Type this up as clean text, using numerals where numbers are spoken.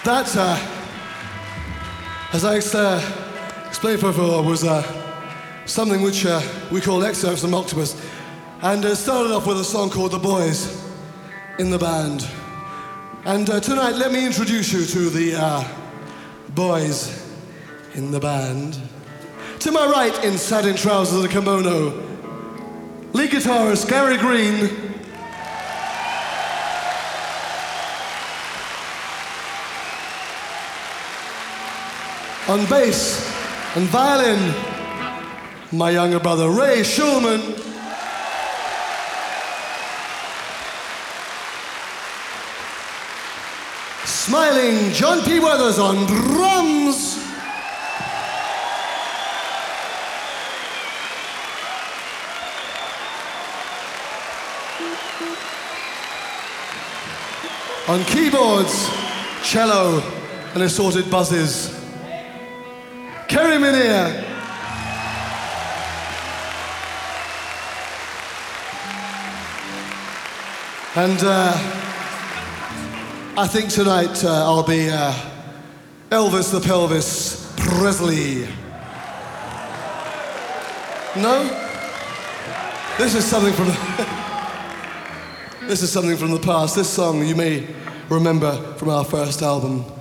That, as I explained before, was something which we call excerpts from Octopus. And it started off with a song called The Boys in the Band. And tonight, let me introduce you to the boys in the band. To my right, in satin trousers and a kimono, lead guitarist Gary Green. On bass and violin, my younger brother Ray Shulman. Smiling John P. Weathers on drums. On keyboards, cello, and assorted buzzes, Kerry Minnear. And I think tonight I'll be Elvis the Pelvis Presley. No? This is something from this is something from the past. This song you may remember from our first album.